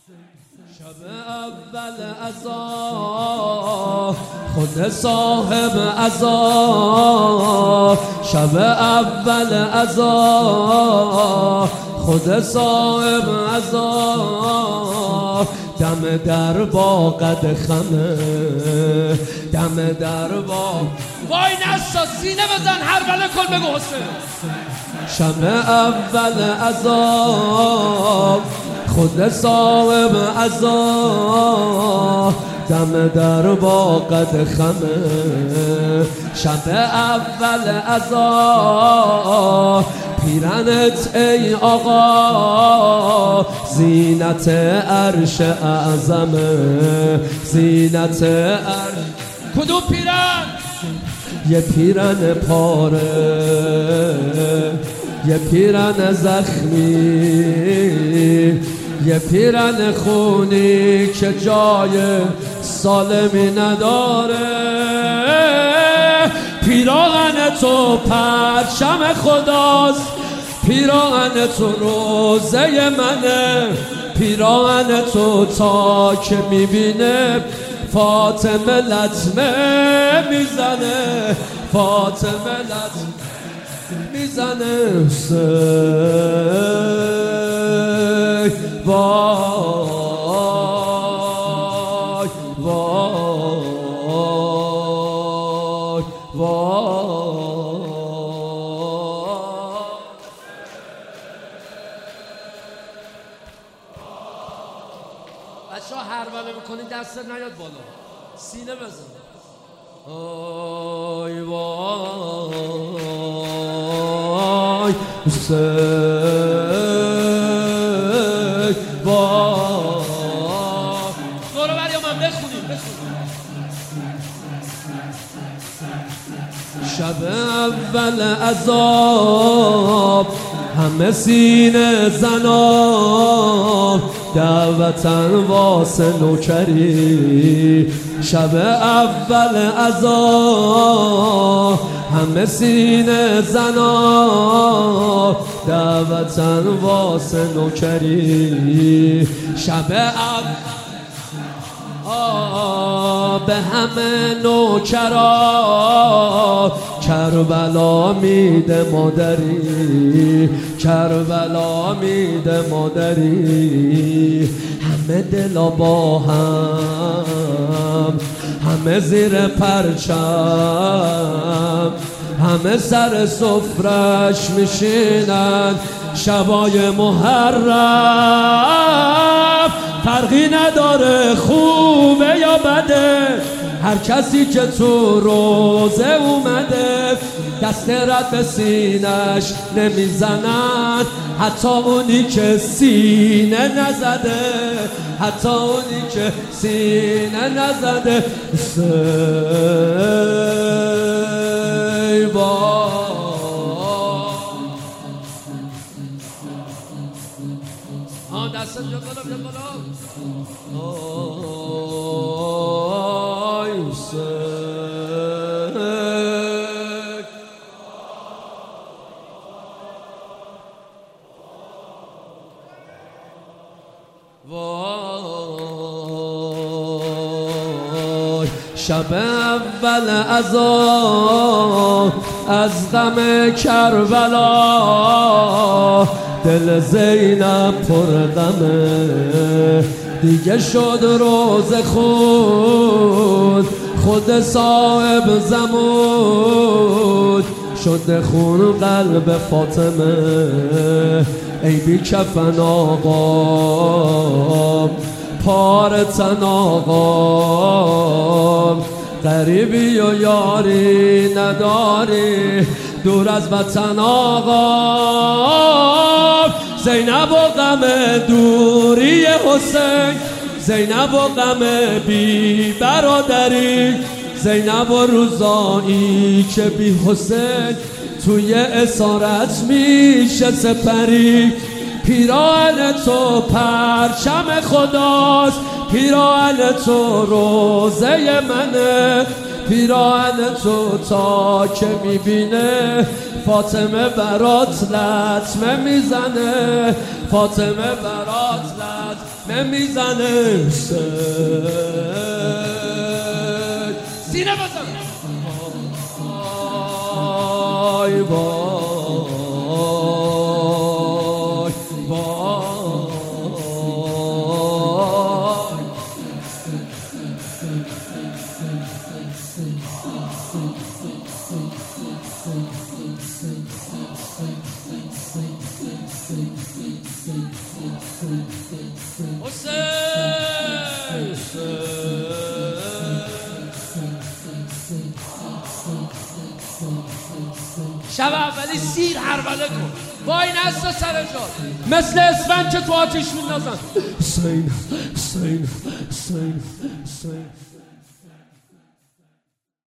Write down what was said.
شب اول عزا خود صاحب عزا، شب اول عزا خود صاحب عزا، دم در باقد خمه، دم در باق. وای نسا سینه بزن هر بله کن بگو حسین. شب اول عزا خود صاحب عزا، دم در باقد خمه، شب اول عزا پیرنت ای آقا زینت عرش اعظمه، زینت عرش. کدوم پیرن؟ یه پیرن پاره، یه پیرن زخمی، یه پیرن خونی که جای سالمی نداره. پیراهن تو پرچم خداست، پیراهن تو روزه منه، پیراهن تو تا که میبینه فاطمه لطمه میزنه، فاطمه لطمه میزنه. حسین وای وای وای. بچه ها هر بله بکنی دست نیاد بالا، سینه بزن. آی وای حسین وای. دورو بر یا من بخونیم. شب اول عذاب همه سینه زنا دعوتن واسه نوکری. شب اول عذاب همه سینه زنا دعوتن واسه نوکری. شب اول به همه نوکرا کربلا میده مادری، کربلا میده مادری. همه دلا با هم، همه زیر پرچم، همه سر سفرش میشینن شبای محرم. فرقی نداره خوبه یا بده، هر کسی که تو روزه اومده دست رد به سینش نمیزنن، حتی اونی که سینه نزده، حتی اونی که سینه نزده. دست بیا بالا، بیا بالا. آی حسین وای. شب اول عذاب از غم کربلا دل زینب پر غمه. دیگه شد روز خود صاحب زمود، شد خون قلب فاطمه. ای بی کفن آقا پار تن آقا، غریبی و یاری نداری دور از وطن آقا. زینب و غم دوری حسین، زینب و غم بی برادری، زینب و روزایی که بی حسین توی اسارت میشه سپری. پیراهن تو پرچم خداست، پیراهن تو روزه منه، پیراهن تو تا که میبینه فاطمه برات لطمه میزنه، فاطمه برات لطمه نمیزنه حسین سینه بزن وای وای وای شب اولی سیر حربله کن وای نستا سر جا مثل اسفند که تو آتیش میندازن حسین حسین حسین حسین